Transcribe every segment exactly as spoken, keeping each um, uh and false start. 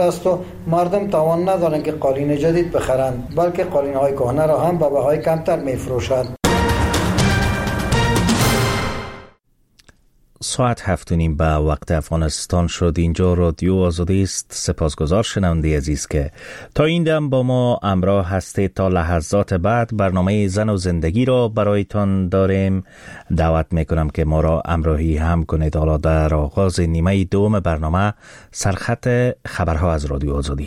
است و مردم توان ندارند که قالین جدید بخرند، بلکه قالین های کهنه را هم به بهای کمتر می فروشند. ساعت هفت و نیم به وقت افغانستان شد. اینجا رادیو آزادی است. سپاسگزار شنونده عزیز که تا این دم با ما همراه هستید. تا لحظات بعد برنامه زن و زندگی را برایتان داریم. دعوت میکنم که ما را همراهی هم کنید. حالا در آغاز نیمه دوم برنامه سرخط خبرها از رادیو آزادی.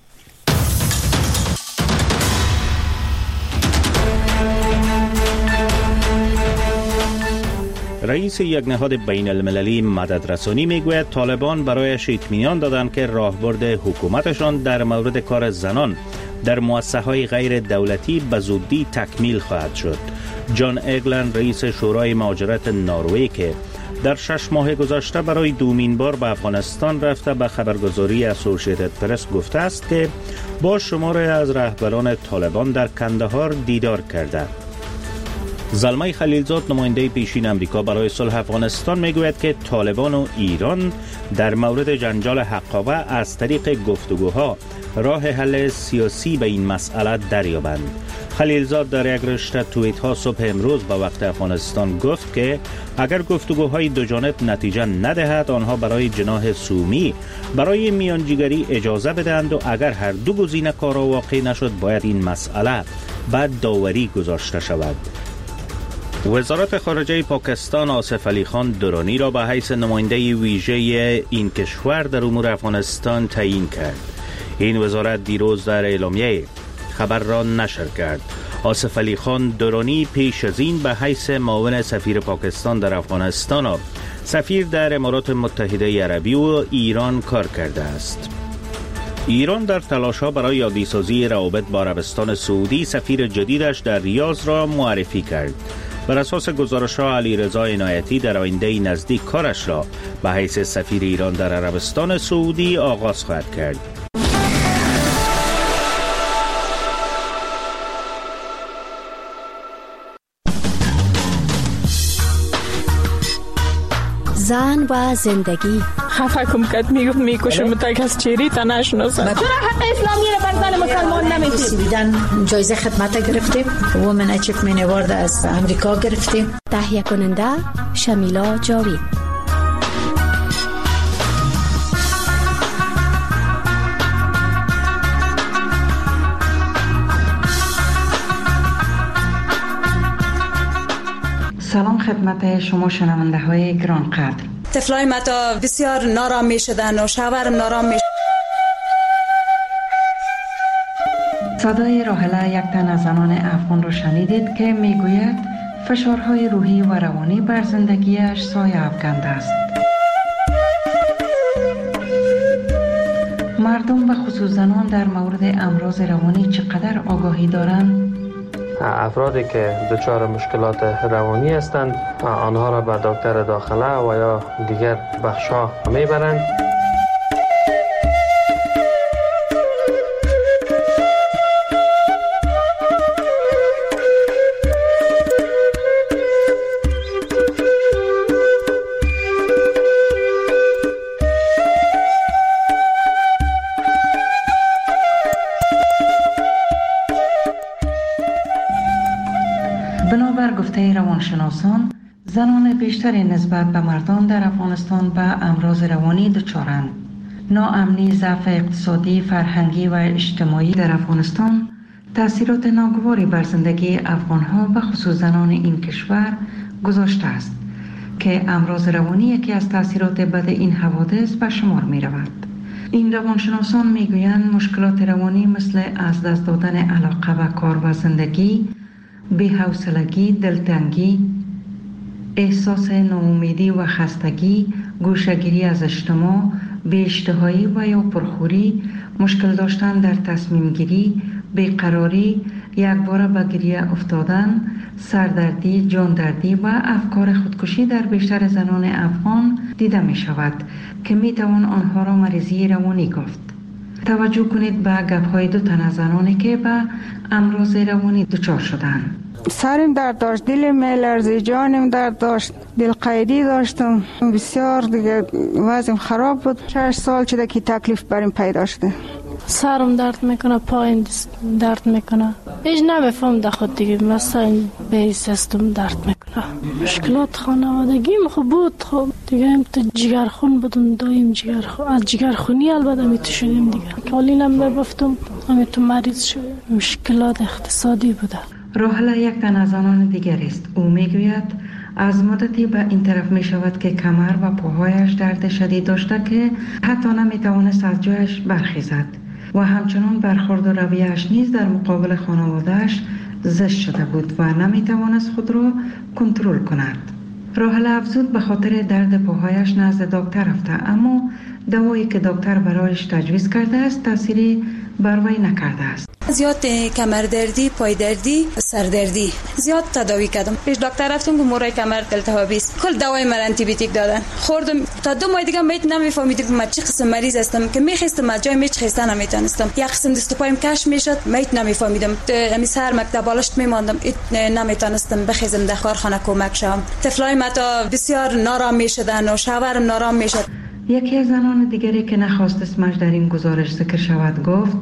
رئیس یک نهاد بین المللی مددرسانی میگوید طالبان برایش اطمینان دادند که راهبرد حکومتشان در مورد کار زنان در مؤسسه‌های غیر دولتی به زودی تکمیل خواهد شد. جان اگلند رئیس شورای مهاجرت نروژ که در شش ماه گذشته برای دومین بار به افغانستان رفته به خبرگزاری اسوسییتد پرس گفته است که با شماری از رهبران طالبان در کندهار دیدار کرده. زلمه خلیلزاد نماینده پیشین امریکا برای صلح افغانستان میگوید که طالبان و ایران در مورد جنجال حقابه از طریق گفتگوها راه حل سیاسی به این مسئله دریابند. خلیلزاد در یک رشته توییت ها صبح امروز به وقت افغانستان گفت که اگر گفتگوهای دو جانب نتیجه ندهد آنها برای جناح سومی برای میانجیگری اجازه بدهند و اگر هر دو گزینه کارا واقع نشد باید این مسئله بعد داوری گذاشته شود. وزارت خارجه پاکستان آصف علی خان درانی را به حیث نماینده ویژه این کشور در امور افغانستان تعیین کرد. این وزارت دیروز در اعلامیه خبر را نشر کرد. آصف علی خان درانی پیش از این به حیث معاون سفیر پاکستان در افغانستان و سفیر در امارات متحده عربی و ایران کار کرده است. ایران در تلاش‌ها برای یادیسازی روابط با عربستان سعودی سفیر جدیدش در ریاض را معرفی کرد. بر اساس گزارش‌ها علیرضا عنایتی در آینده نزدیک کارش را به حیث سفیر ایران در عربستان سعودی آغاز خواهد کرد. زن و زندگی. خفه کم کت میگفت میکشم تا کس چیری تا نشناسم. چرا حق اسلامی را بر زن مسلمان نمیدید؟ سویدن جایزه خدمت گرفتیم. وومن اچیومنت اوارد از امریکا گرفتیم. تهیه کننده شمیلا جاوید. سلام خدمت شما شنونده های گران قدر. طفلای ما تا بسیار نارام می شدن و شوهرم نارام می. صدای راحله یک تن از زنان افغان را شنیدید که میگوید فشارهای روحی و روانی بر زندگیش سایه افکنده است. مردم و خصوص زنان در مورد امراض روانی چقدر آگاهی دارند؟ افرادی که دچار مشکلات روانی هستند آنها را به دکتر داخله و یا دیگر بخش‌ها میبرند. بنابر گفته روانشناسان زنان بیشتری نسبت به مردان در افغانستان به امراض روانی دچارند. ناامنی، ضعف اقتصادی، فرهنگی و اجتماعی در افغانستان تأثیرات ناگواری بر زندگی افغانها و خصوص زنان این کشور گذاشته است که امراض روانی یکی از تأثیرات بد این حوادث به شمار می رود. این روانشناسان می گویند مشکلات روانی مثل از دست دادن علاقه و کار و زندگی، بی‌حوصلگی، دلتنگی، احساس ناامیدی و خستگی، گوشه‌گیری از اجتماع، بی‌اشتهایی و یا پرخوری، مشکل داشتن در تصمیم گیری، بیقراری، یکباره به گریه افتادن، سردردی، جاندردی و افکار خودکشی در بیشتر زنان افغان دیده می شود که می توان آنها را مریضی روانی گفت. توجه کنید به گپ‌های دو تن از زنانی که به امراض روانی دچار شدند. سرم درد داشت، دلم میلرزید، جانم درد داشت، دل قیدی داشتم، بسیار دیگه وضعم خراب بود. شش سال شده که تکلیف بریم پیدا شده. سرم درد میکنه، پایم درد میکنه، هیچ نمیفهم در خود دیگه، مثلا به سیستم درد میکنه. مشکلات خانوادگیم خوب بود، خب دیگه هم تو جگرخون بودم، دایم جگرخون، از جگرخونی البته میتو شدیم دیگه. کالینم ببفتم، همه تو مریض شدم. مشکلات اقتصادی بوده. راحله یک تن از آنان دیگر است. او میگوید از مدتی به این طرف می شود که کمر و پاهایش درد شدید داشته که حتی نمی توانست از جایش برخیزد و همچنان برخورد و رویه‌اش نیز در مقابل خانواده‌اش زشت شده بود و نمی توانست خود را کنترل کند. راحله افزود به خاطر درد پاهایش نزد دکتر رفته، اما دوایی که دکتر برایش تجویز کرده است تأثیری بر وی نکرده است. زیاد کمر دردی، پای دردی، سر دردی زیاد تداوی کردم. پیش دکتر رفتم که مورای کمر التهابی است. کل دوای من آنتی بیوتیک دادن. خوردم تا دو ماه دیگه میت نمیفهمیدم من چه قسم مریض هستم که میخواستم از جای میچ خسته نمیتونستم. یک قسم دست و پایم کش میشد، میت نمیفهمیدم. همین سر مکتب بالشت میماندم، نمیتونستم بخیزم در کارخانه کمک شم. طفلای متا بسیار نارام میشدن و شوهرم نارام میشد. یکی از زنان دیگری که نخواست اسمش در این گزارش ذکر شود گفت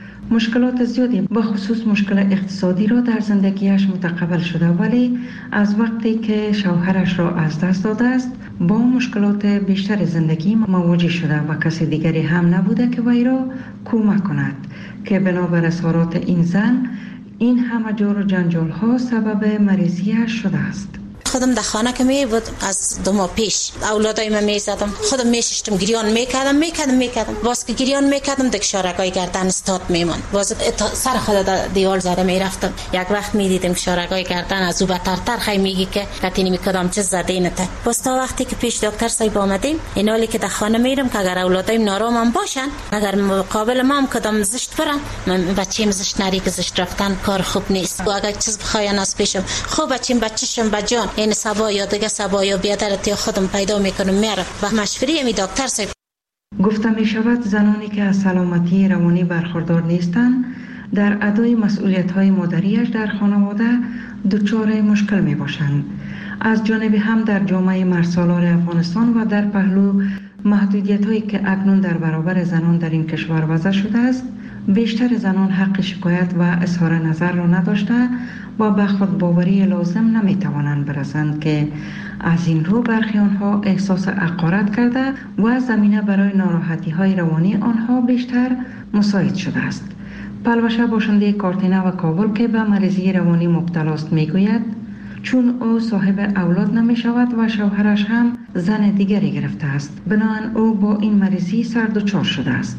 مشکلات زیادی به خصوص مشکل اقتصادی را در زندگیش متقبل شده، ولی از وقتی که شوهرش را از دست داده است با مشکلات بیشتر زندگی مواجه شده و کسی دیگری هم نبوده که وی را کمک کند که بنابر اظهارات این زن این همه جور و جنجال ها سبب مریضیش شده است. خودم در خانه که می بود از دو ماه پیش اولادای من می زدم، خودم می ششتم، گریان میکردم میکردم میکردم باز که گریان میکردم دیگه شارگای گردن استاد میمون، باز سر خود در دیوال زده میرفتم. یک وقت می دیدم که شارگای گردن از او بترتر خی میگی که قطینی میکردم چه زدینته. باز تا وقتی که پیش دکتر صاحب آمدیم این حالی که در خانه میرم که اگر اولادایم نارام باشن، اگر مقابل ما هم کدام زشت برن، من بچه‌م زشت نری که زشت رفتن کار خوب نیست و اگر چیز بخواین از پیشم خوب بچه‌م بچه‌شم بجان این سبا یا دیگه سبا یا بیادرتی خودم پیدا میکنم میرم و مشوری می دکتر صاحب. گفته می شود زنانی که از سلامتی روانی برخوردار نیستند در ادای مسئولیت های مادریش در خانواده دچار مشکل می باشند. از جانب هم در جامعه مرسالار افغانستان و در پهلو محدودیت هایی که اکنون در برابر زنان در این کشور وضع شده است، بیشتر زنان حق شکایت و اظهار نظر را نداشته و به خود باوری لازم نمی توانند برسند که از این رو برخی آنها احساس حقارت کرده و زمینه برای ناراحتی های روانی آنها بیشتر مساعد شده است. پلوشه باشنده کارتینه و کابل که به مریضی روانی مبتلا است می گوید چون او صاحب اولاد نمی شود و شوهرش هم زن دیگری گرفته است، بنابراین او با این مریضی سردچار شده است.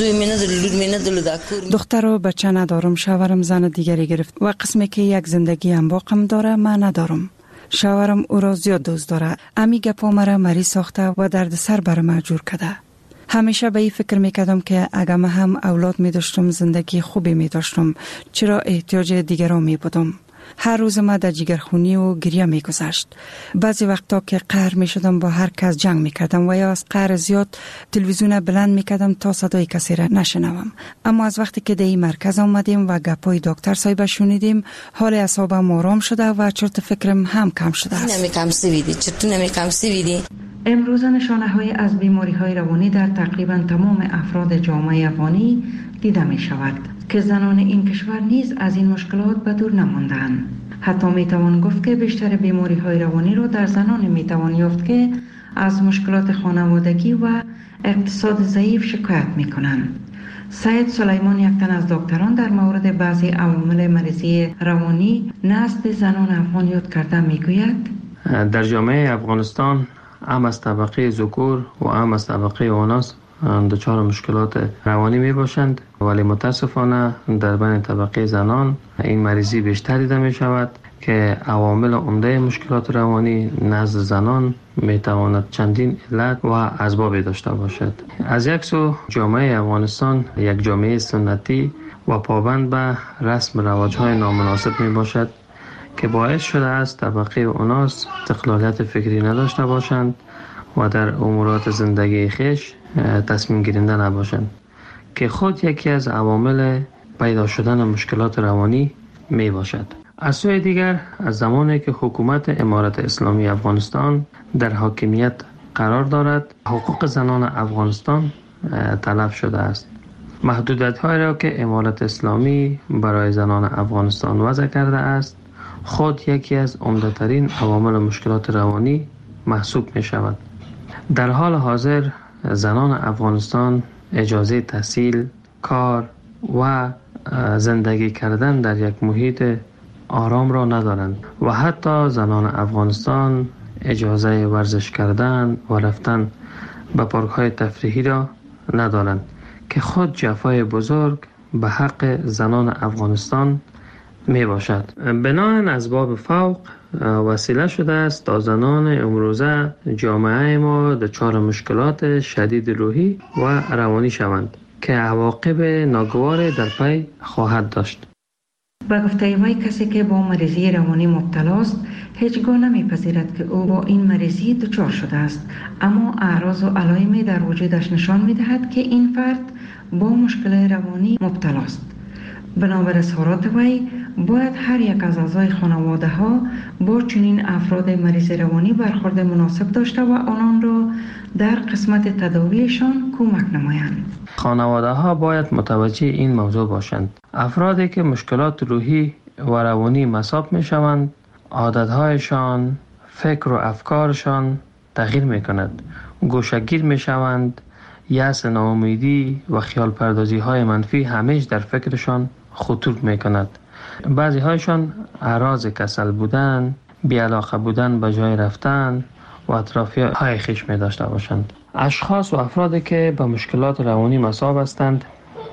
دختر و بچه ندارم، شوهرم زن دیگری گرفت و قسمی که یک زندگی هم باقم داره من ندارم. شوهرم او را زیاد دوست داره، امی گپا مرا مریض ساخته و درد سر بر من جور کرده. همیشه به این فکر میکردم که اگر من هم اولاد می داشتم زندگی خوبی می داشتم، چرا احتیاج دیگران می بودم. هر روز ما در جگرخونی و گریه می گذشت. بعضی وقتا که قهر می شدم با هر کس جنگ می کردم و یا از قهر زیاد تلویزیون بلند می کردم تا صدای کسی را نشنوم. اما از وقتی که در این مرکز آمدیم و گپای دکتر صاحب شنیدیم، حال اعصابم آرام شده و چرت فکرم هم کم شده است. نمی کم سویدی چرت نمی کم سویدی. امروز نشانه های از بیماری های روانی در تقریبا تمام افراد جامعه افغانی دیده می شود که زنان این کشور نیز از این مشکلات به دور نماندند. حتی می توان گفت که بیشتر بیماری های روانی را در زنان می توان یافت که از مشکلات خانوادگی و اقتصاد ضعیف شکایت می کنند. سید سلیمان یک تن از دکتران در مورد بعضی عوامل مریضی روانی نزد زنان افغان یاد کرده می گوید در جامعه افغانستان هم از طبقه ذکور و هم از طبقه اناث دچار مشکلات روانی می باشند، ولی متاسفانه در بین طبقه زنان این مریضی بیشتر دیده می شود که عوامل عمده مشکلات روانی نزد زنان می تواند چندین علت و اسباب داشته باشد. از یک سو جامعه افغانستان یک جامعه سنتی و پابند به رسم و رواج‌های نامناسب می باشد که باعث شده است طبقه اناث استقلالیت فکری نداشته باشند و در امورات زندگی خیش تصمیم گیرنده نباشند که خود یکی از عوامل پیدا شدن مشکلات روانی می باشد. از سوی دیگر از زمانی که حکومت امارت اسلامی افغانستان در حاکمیت قرار دارد، حقوق زنان افغانستان تلف شده است. محدودیت‌هایی را که امارت اسلامی برای زنان افغانستان وضع کرده است، خود یکی از عمده‌ترین عوامل مشکلات روانی محسوب می شود. در حال حاضر زنان افغانستان اجازه تحصیل، کار و زندگی کردن در یک محیط آرام را ندارند و حتی زنان افغانستان اجازه ورزش کردن و رفتن به پارک‌های تفریحی را ندارند که خود جفای بزرگ به حق زنان افغانستان می باشد. بناهن اسباب فوق وسیله شده است تا زنان امروزه جامعه ما دچار مشکلات شدید روحی و روانی شوند که عواقب ناگوار در پی خواهد داشت. به گفته وی کسی که با مریضی روانی مبتلا است هیچگاه نمیپذیرد که او با این مریضی دچار شده است، اما اعراض و علائمی در وجودش نشان میدهد که این فرد با مشکل روانی مبتلا است. بنابر اظهارات وی باید هر یک از اعضای خانواده ها با چنین افراد مریض روانی برخورد مناسب داشته و آنان را در قسمت تداویشان کمک نمایند. خانواده ها باید متوجه این موضوع باشند. افرادی که مشکلات روحی و روانی مصاب می شوند، عادتهایشان، فکر و افکارشان تغییر می کند. گوشه‌گیر می شوند، یأس، ناامیدی و خیال پردازی های منفی همیشه در فکرشان خطور می کند. بعضی هایشان اعراض کسل بودن، بی‌علاقه بودن به جای رفتن و اطرافی های خیش می داشته باشند. اشخاص و افرادی که به مشکلات روانی مصاب هستند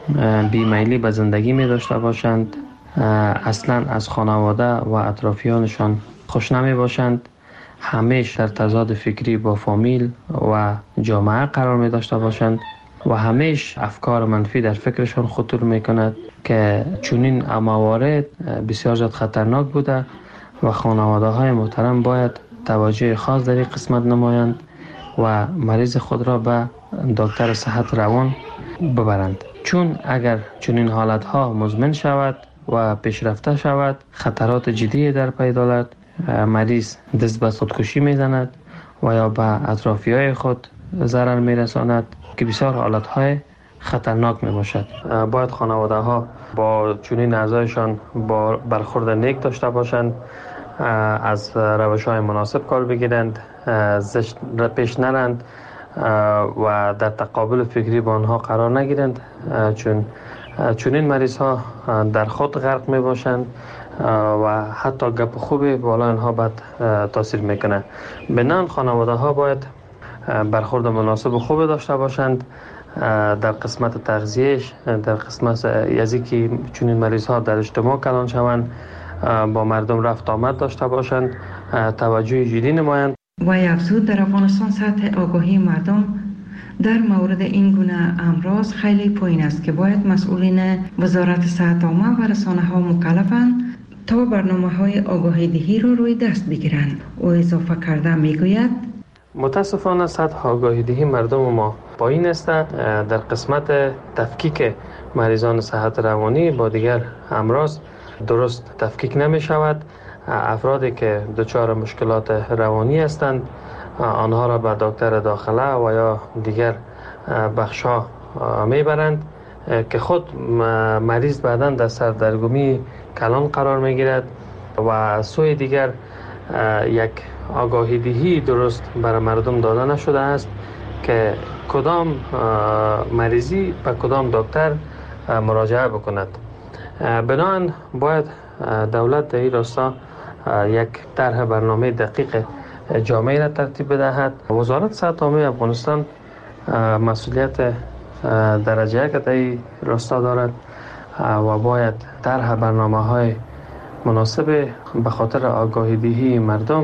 بیمیلی به زندگی می داشته باشند، اصلا از خانواده و اطرافیانشان خوش نمی باشند، همیشه در تضاد فکری با فامیل و جامعه قرار می داشته باشند و همیشه افکار منفی در فکرشان خطور می کند که چنین موارد بسیار زیاد خطرناک بوده و خانواده های محترم باید توجه خاص در این قسمت نمایند و مریض خود را به دکتر صحت روان ببرند، چون اگر چنین حالت ها مزمن شود و پیشرفته شود خطرات جدی در پی دارد. مریض دست به خودکشی میزند و یا به اطرافی های خود ضرر میرساند که بسیار حالت های خطرناک می باشد. باید خانواده ها با چنین اعضایشان با برخورد نیک داشته باشند، از روش های مناسب کار بگیرند، زشت پیش نرند و در تقابل فکری با آنها قرار نگیرند، چون چنین مریض ها در خود غرق می باشند و حتی گپ خوبی بالا آنها بد تاثیر میکنه. بنان خانواده ها باید برخورد مناسب و خوب داشته باشند در قسمت تغذیهش، در قسمت یزی که چنین مریض ها در اجتماع کلان شوند، با مردم رفت آمد داشته باشند، توجه جدی نمایند. و افزود در افغانستان سطح آگاهی مردم در مورد این گونه امراض خیلی پایین است که باید مسئولین وزارت صحت عامه و رسانه ها مکلفند تا برنامه های آگاهی دهی را روی دست بگیرند. او اضافه کرده میگوید متاسفانه سطح آگاهی دهی مردم ما پایین است. در قسمت تفکیک مریضان صحت روانی با دیگر امراض درست تفکیک نمی شود. افرادی که دچار مشکلات روانی هستند آنها را به دکتر داخله و یا دیگر بخش‌ها میبرند که خود مریض بعداً در سردرگمی کلان قرار میگیرد و سوی دیگر یک آگاهی دهی درست برای مردم داده نشده است که کدام مریضی به کدام دکتر مراجعه بکند. بنابراین باید دولت در این راستا یک طرح برنامه دقیق جامعه را ترتیب بدهد. وزارت صحت عامه افغانستان مسئولیت درجه یک در این راستا دارد و باید طرح برنامه های مناسب به خاطر آگاهی دهی مردم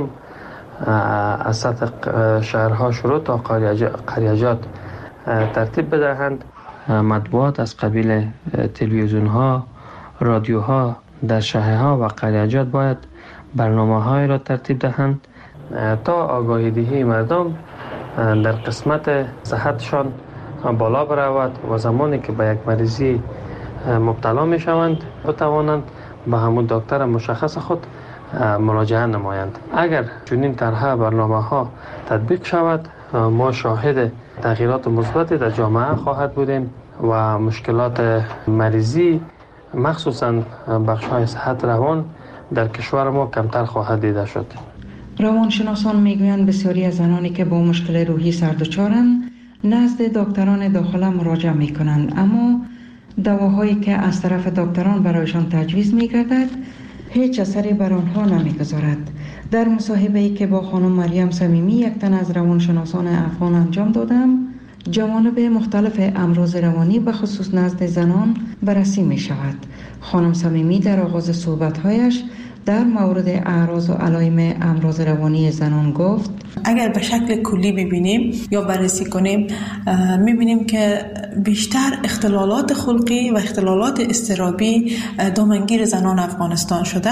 از سطح شهرها شروع تا قریجات ترتیب بدهند. مطبوعات از قبیل تلویزیون ها، رادیو ها در شهرها و قریجات باید برنامه های را ترتیب دهند تا آگاهی دهی مردم در قسمت صحتشان بالا برود و زمانی که به یک مریضی مبتلا می شوند بتوانند به همون دکتر مشخص خود مراجعه نمایند. اگر چنین طرح برنامه ها تطبیق شود ما شاهد تغییرات مثبتی در جامعه خواهد بودیم و مشکلات مریضی مخصوصا بخش‌های صحت روان در کشور ما کمتر خواهد دیده شد. روانشناسان میگویند بسیاری از زنانی که با مشکل روحی سرد نزد دکتران داخله مراجعه میکنند، اما دواهایی که از طرف دکتران برایشان تجویز میگردد هیچ اثری بر آنها نمیگذارد. در مصاحبه‌ای که با خانم مریم صمیمی یک تن از روانشناسان افغان انجام دادم، جوانب مختلف امراض روانی به خصوص نزد زنان بررسی می شود. خانم صمیمی در آغاز صحبت‌هایش در مورد اعراض و علائم امراض روانی زنان گفت: اگر به شکل کلی ببینیم یا بررسی کنیم می‌بینیم که بیشتر اختلالات خلقی و اختلالات اضطرابی دامنگیر زنان افغانستان شده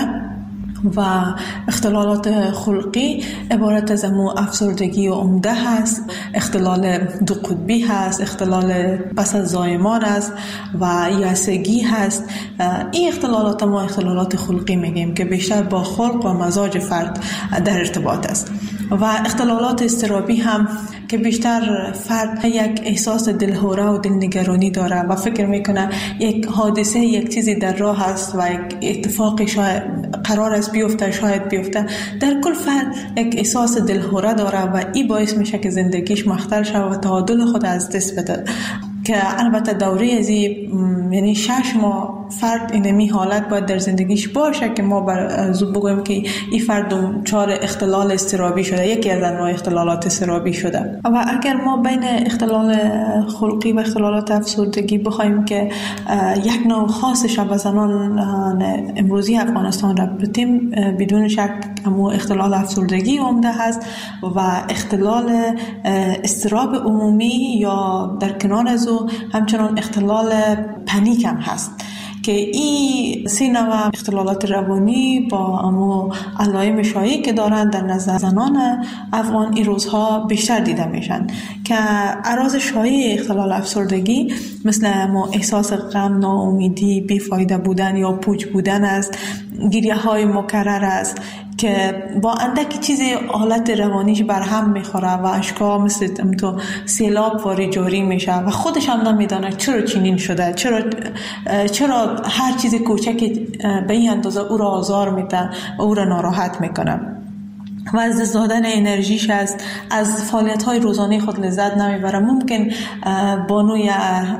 و اختلالات خلقی عبارت از امو افسردگی و عمده هست، اختلال دو قطبی هست، اختلال پس از زایمان است و یأسگی هست. این اختلالات ما اختلالات خلقی میگیم که بیشتر با خلق و مزاج فرد در ارتباط است. و اختلالات اضطرابی هم که بیشتر فرد یک احساس دلهوره و دلنگرانی داره و فکر میکنه یک حادثه یک چیزی در راه است و یک اتفاقی شاید قرار است بیفته، شاید بیفته. در کل فرد یک احساس دلهوره داره و این باعث میشه که زندگیش مختل شود و تعادل خود از دست بده. که البته دوره ازی یعنی شش ماه فرد اینمی حالت باید در زندگیش باشه که ما بر زود بگویم که این فرد دچار اختلال اضطرابی شده، یکی از انواع اختلالات اضطرابی شده. و اگر ما بین اختلال خلقی و اختلالات افسردگی بخوایم که یک نوع خاصش به زنان امروزی افغانستان را بتیم، بدون شک امو اختلال افسردگی عمده هست و اختلال اضطراب عمومی یا در کنار از او همچنان اختلال پنیک هم هست که این سه نوع اختلالات روانی با امو علائم شایعی که دارن در نظر زنان افغان این روزها بیشتر دیده میشن که اعراض شایع اختلال افسردگی مثل امو احساس غم، ناامیدی، بیفایده بودن یا پوچ بودن است، گریه های مکرر است که با اندکی چیزی حالت روانیش برهم میخوره و اشکا مثل تو سیلاب واری جاری میشه و خودش هم نمیدانه چرا چنین شده، چرا چرا هر چیز کوچکی به این اندازه او را آزار میده و او را ناراحت میکنه و از دست دادن انرژیش است، از فعالیت های روزانه خود لذت نمیبره. ممکن بانوی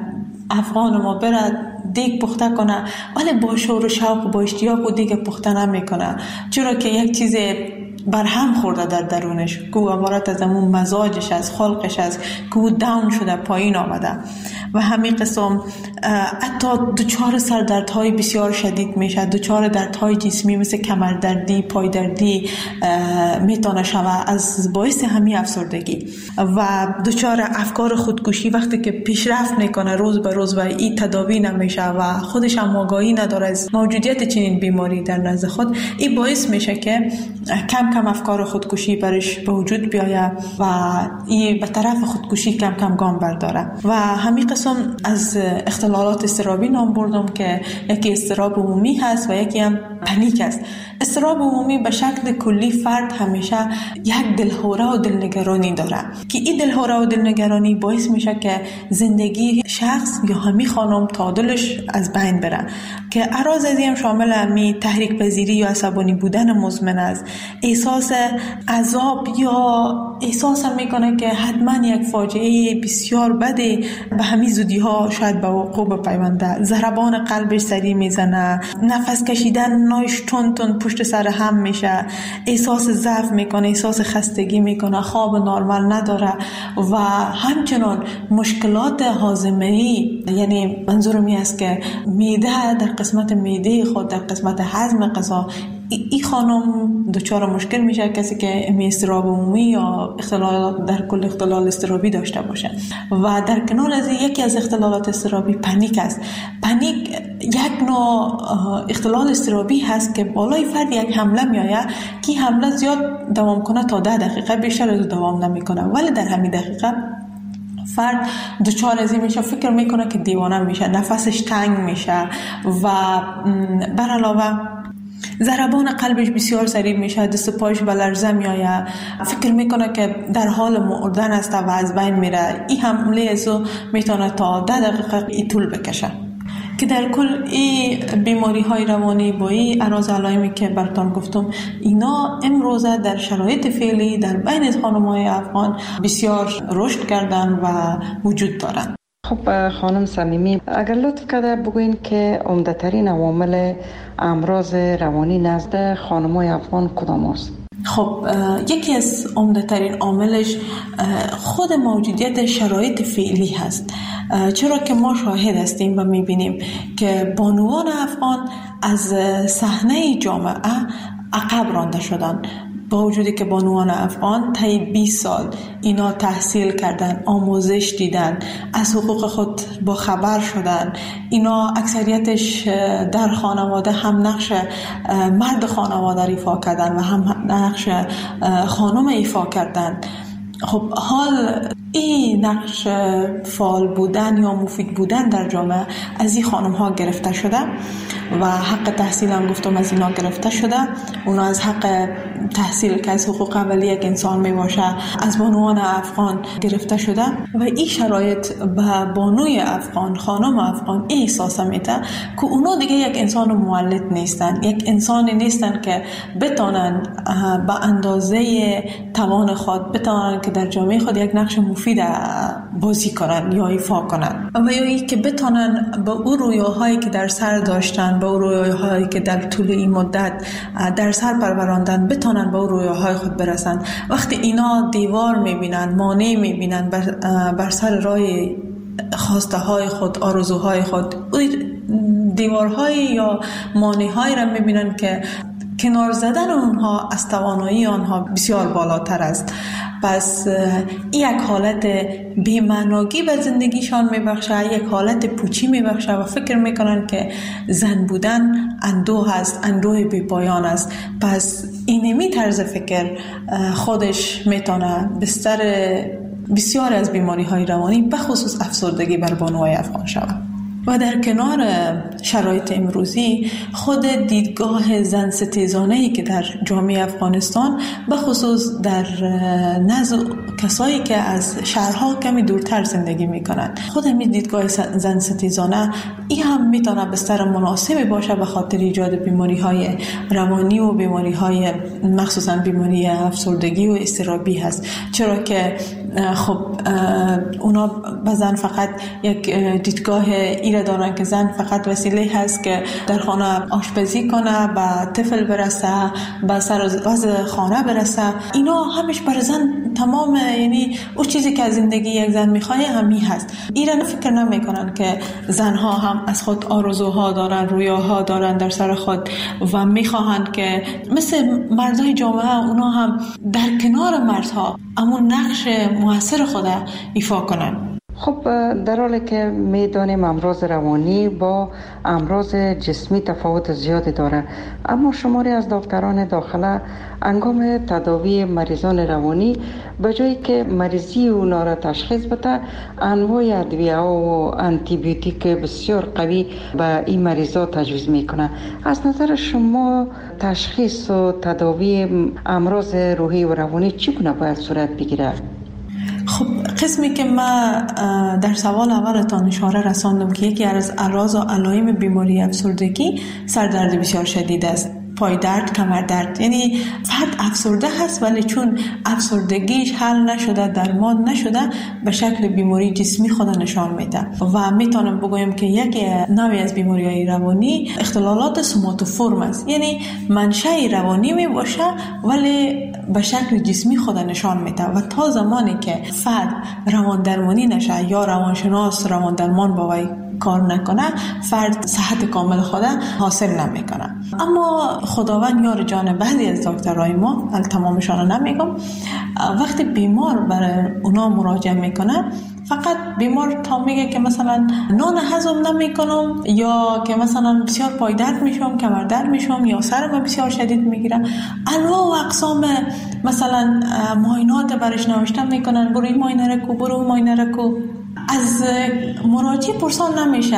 افغان ما برد دیگ پخته کنه ولی با شور و شوق و با اشتیاق و دیگ پخته نمیکنه، چرا که یک چیز برهم خورده در درونش که عبارت از همون مزاجش از خلقش از که او داون شده، پایین آمده و همین قسم حتی دچار سردردهای بسیار شدید میشه، دچار دردهای جسمی مثل کمردردی، پایدردی میتونه شود از باعث همین افسردگی و دچار افکار خودکشی وقتی که پیشرفت میکنه روز به روز و این تداوی نمیشه و خودش هم آگاهی نداره از موجودیت چنین بیماری در نزد خود، این باعث میشه که کم کم افکار خودکشی برش به وجود بیاید و این به طرف خودکشی کم کم گام برداره. و همین قسم از اختلالات اضطرابی نام بردم که یکی اضطراب عمومی هست و یکی هم پنیک است. اضطراب عمومی به شکل کلی فرد همیشه یک دلهوره و دلنگرانی داره که این دلهوره و دلنگرانی باعث میشه که زندگی شخص یا همین خانم تعادلش از بین بره که اعراض از این شامل همی تحریک پذیری یا عصبانی بودن مزمن است، احساس عذاب یا احساس هم میکنه که حتما یک فاجعه بسیار بده به همین زودی ها شاید به وقوع بپیونده، ضربان قلبش سریع میزنه، نفس کشیدن نایش تون تون پشت سر هم میشه، احساس ضعف میکنه، احساس خستگی میکنه، خواب نرمال نداره و همچنان مشکلات هاضمه‌ای، یعنی منظورم این است که معده در قسمت معده خود در قسمت هضم غذا این خانم دچار مشکل میشه، کسی که اضطراب عمومی یا اختلال در کل اختلال اضطرابی داشته باشه. و در کنار از یکی از اختلالات اضطرابی پنیک است. پنیک یک نوع اختلال اضطرابی هست که بالای فرد یک حمله میآید که حمله زیاد دوام کنه تا ده دقیقه، بیشتر از دوام نمیکنه، ولی در همین دقیقه فرد دچار از این میشه، فکر میکنه که دیوانه میشه، نفسش تنگ میشه و بر علاوه ضربان قلبش بسیار سریع میشه، دست پایش به لرزه میآید، فکر میکنه که در حال مردن است و از بین میره. این حمله ازو میتونه تا ده دقیقه ای طول بکشه که در کل این بیماری های روانی با این اراز علائمی که براتون گفتم اینا امروزه در شرایط فعلی در بین خانم‌های افغان بسیار رشد کردن و وجود دارن. خب خانم صمیمی، اگر لطف کرده بگوین که عمده‌ترین عوامل امراض روانی نزد خانم‌های افغان کدام است؟ خب یکی از عمده‌ترین عاملش خود موجودیت شرایط فعلی هست، چرا که ما شاهد هستیم و میبینیم که بانوان افغان از صحنه جامعه عقب رانده شدن، با وجودی که بانوان افغان طی بیست سال اینا تحصیل کردن، آموزش دیدن، از حقوق خود با خبر شدن، اینا اکثریتش در خانواده هم نقش مرد خانواده ایفا کردن و هم نقش خانم ایفا کردن. خب حال این نقش فعال بودن یا مفید بودن در جامعه از این خانم ها گرفته شده و حق تحصیل هم گفتم از اینا گرفته شده. اونا از حق تحصیل که از حقوق اولیه یک انسان می باشه از بانوان افغان گرفته شده و این شرایط به بانوی افغان، خانم افغان این احساس میده که اونا دیگه یک انسان مولد نیستن، یک انسانی نیستن که بتونن به اندازه توان خود بتونن که در جامعه خود یک نقش مفید بازی کنن یا ایفا کنن و یا ای که بتونن به اون رویاهایی که در سر داشتن، به اون رویاهایی که در طول این مدت در سر پروراندن بتونن به اون رویاهای خود برسن. وقتی اینا دیوار میبینن، مانع میبینن بر, بر سر راه خواسته های خود، آرزوهای خود، دیوارهای یا مانع‌هایی را میبینن که کنار زدن اونها از توانایی آنها بسیار بالاتر است. پس یک حالت بی‌معنایی به زندگیشان میبخشه، یک حالت پوچی میبخشه و فکر میکنن که زن بودن اندوه است، اندوه بی پایان است. پس اینمی طرز فکر خودش میتونه بستر بسیار از بیماری های روانی به خصوص افسردگی بر بانوهای افغان شود. و در کنار شرایط امروزی خود دیدگاه زن ستیزانه‌ای که در جامعه افغانستان به خصوص در نزد کسایی که از شهرها کمی دورتر زندگی میکنند، خود همین دیدگاه زن ستیزانه این هم میتونه بستر مناسبی باشه به خاطر ایجاد بیماری‌های روانی و بیماری‌های مخصوصا بیماری افسردگی و اضطرابی هست. چرا که خب اونا به زن فقط یک دیدگاه ایره دارن که زن فقط وسیله هست که در خانه آشپزی کنه، به طفل برسه، به سر وضع خانه برسه. اینا همش بر زن تمام، یعنی اون چیزی که از زندگی یک زن میخواه همی هست. ایران فکر نمیکنن که زنها هم از خود آرزوها دارن، رویاها دارن در سر خود و میخواهند که مثل مردای جامعه اونا هم در کنار مردها امون نقش موثر خود ایفا کنن. خب در حالی که میدانیم امراض روانی با امراض جسمی تفاوت زیادی داره، اما شماری از دکتران داخله انگام تداوی مریضان روانی به جایی که مریضی اونا را تشخیص بده، انواع ادویه و آنتی بیوتیک بسیار قوی به این مریضا تجویز میکنه. از نظر شما تشخیص و تداوی امراض روحی و روانی چگونه باید صورت بگیره؟ خب قسمی که ما در سوال اولتان اشاره رساندم که یکی از اعراض و علائم بیماری افسردگی سردرد بسیار شدید است، پای درد، کمر درد. یعنی فرد افسرده هست ولی چون افسردگیش حل نشده، درمان نشده، به شکل بیماری جسمی خود نشان میده. و میتونم بگویم که یک نوعی از بیماری‌های روانی اختلالات سوماتوفورم است، یعنی منشأ روانی می باشه ولی به شکل جسمی خود نشان میده و تا زمانی که فرد روان درمانی نشه یا روانشناس روان درمان با وی کار نکنه، فرد صحت کامل خود حاصل نمیکنه. اما خداوند یار جان بعضی از دکترای ما، تمامشان رو نمیگم، وقتی بیمار برای اونا مراجعه میکنه فقط بیمار تا میگه که مثلا نان هضم نمیکنم یا که مثلا بسیار پای درد میشم، کمر درد میشم یا سرم بسیار شدید میگیره، انواع و اقسام مثلا معاینات برش نوشته میکنن، برو این معاینه رو کو، برو اون معاینه رو کو. از مراجع پرسان نمیشه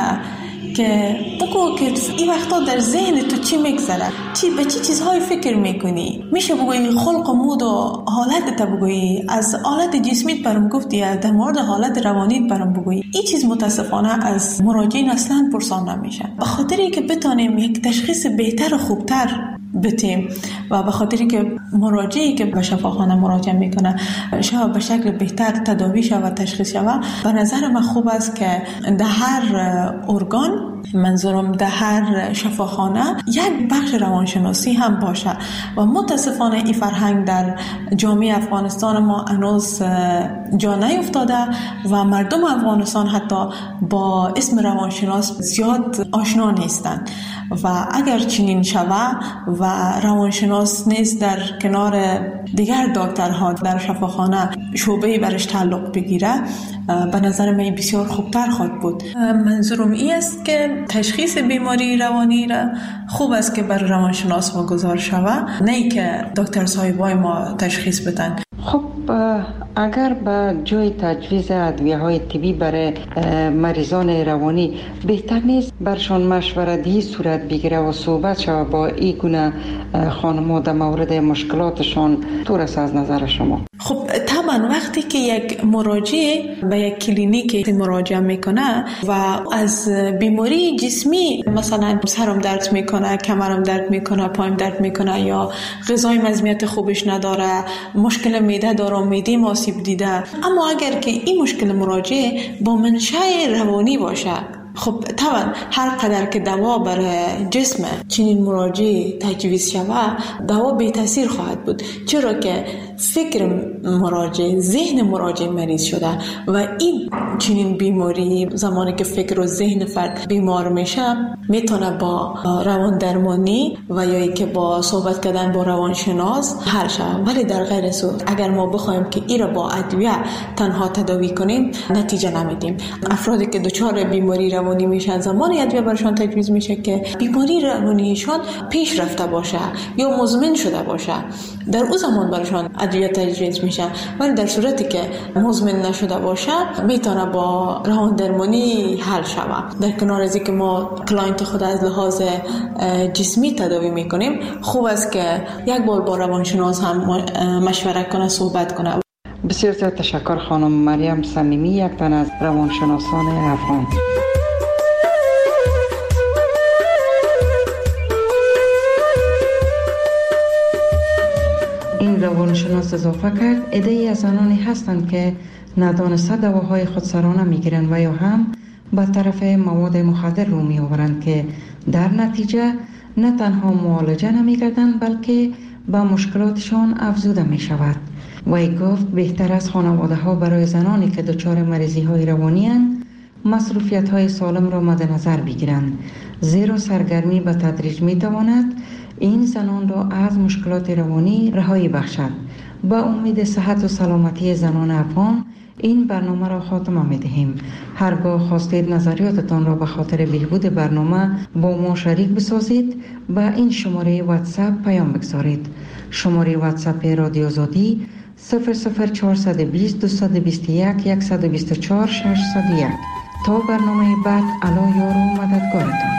که بگو که این وقتا در ذهن تو چی میگذره، چی به چی چیزهای فکر میکنی. میشه بگویی خلق و مود و حالت تا بگویی، از حالت جسمیت برام گفتی، در مورد حالت روانیت برام بگویی. این چیز متاسفانه از مراجعین اصلا پرسان نمیشه، به خاطری که بتونیم یک تشخیص بهتر و خوبتر بتیم و به خاطری که مراجعی که به شفاخانه مراجعه میکنه شاید به شکل بهتر تداوی شود و تشخیص شود. به نظر من خوب است که در هر ارگان، منظورم در هر شفاخانه، یک بخش روانشناسی هم باشه و متاسفانه این فرهنگ در جامعه افغانستان ما هنوز جا نیفتاده و مردم افغانستان حتی با اسم روانشناس زیاد آشنا نیستند و اگر چنین شود و روانشناس نیز در کنار دیگر دکترها در شفاخانه شعبه‌ای برش تعلق بگیره، به نظر من بسیار خوبتر خواهد بود. منظورم این است که تشخیص بیماری روانی را خوب است که بر روانشناس واگذار شود، نه که دکتر صاحبای ما تشخیص بدن. خب اگر به جای تجویز ادویه‌های طبی برای مریضان روانی بهتر نیست برشان مشورتی صورت بگیره و صحبت شود با این گونه خانم‌ها در مورد مشکلاتشان؟ طور است از نظر شما؟ خب طبعا وقتی که یک مراجع به یک کلینیک مراجعه میکنه و از بیماری جسمی، مثلا سرم درد میکنه، کمرم درد میکنه، پایم درد میکنه یا غذای مزمیت خوبش نداره، مشکل معده داره، معده آسیب دیده، اما اگر که این مشکل مراجع با منشأ روانی باشه، خب طبعا هر قدر که دوا برای جسم چنین مراجع تجویز شود، دوا بی تاثیر خواهد بود، چرا که فکر مراجع، ذهن مراجع مریض شده و این چنین بیماری زمانی که فکر و ذهن فرد بیمار میشه میتونه با روان درمانی و یا ای که با صحبت کردن با روانشناس حل شود. ولی در غیر صورت اگر ما بخوایم که این را با ادویه تنها تداوی کنیم نتیجه نمیدیم. افرادی که دچار بیماری روانی میشن زمانی ادویه برشان تجویز میشه که بیماری روانیشان پیش رفته باشه یا مزمن شده باشه، در اون زمان برشان ادویه تجویز میشه. ولی در صورتی که مزمن نشده باشه میتونه با روان درمانی حل شود. در کنار از اینکه ما کلاینت خود از لحاظ جسمی تداوی میکنیم، خوب است که یک بار با روانشناس هم مشورت کنه، صحبت کنه. بسیار زیاد تشکر خانم مریم صمیمی، یک تن از روانشناسان افغان. این روانشناس اضافه کرد عده‌ای از زنانی هستند که ندانسته دواهای خودسرانه میگیرند و یا هم به طرف مواد مخدر رو می آورند که در نتیجه نه تنها معالجه نمی‌گردند بلکه به مشکلاتشان افزوده می شود. وی گفت بهتر از خانواده ها برای زنانی که دچار مریضی های روانی اند مصروفیت های سالم را مد نظر بگیرند، زیرا سرگرمی به تدریج می تواند این زنان را از مشکلات روانی رهایی بخشد. با امید صحت و سلامتی زنان افغان این برنامه را خاتمه می دهیم. هرگاه خواستید نظریاتتان را به خاطر بهبود برنامه با ما شریک بسازید، به این شماره واتساپ پیام بگذارید. شماره واتساپ رادیو آزادی صفر صفر چهارصد و بیست دویست و بیست و یک صد و بیست و چهار ششصد و یک. تا برنامه بعد، الا یار و مددگارتان.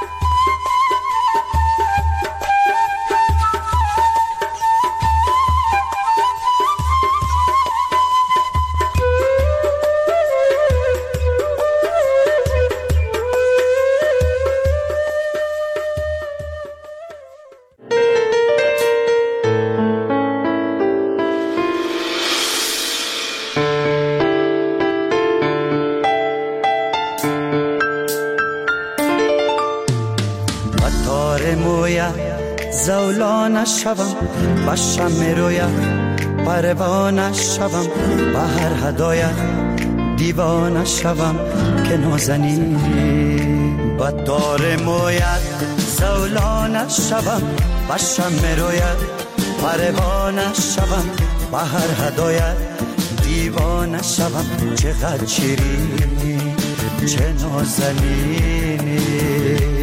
زولانه شوم با شمع رویت، پروانه شوم با هر هدایت، دیوانه شوم که نازنی با دار مویت. زولانه شوم با شمع رویت، پروانه شوم با هر هدایت، دیوانه شوم چقدر شیرینی چه نازنینی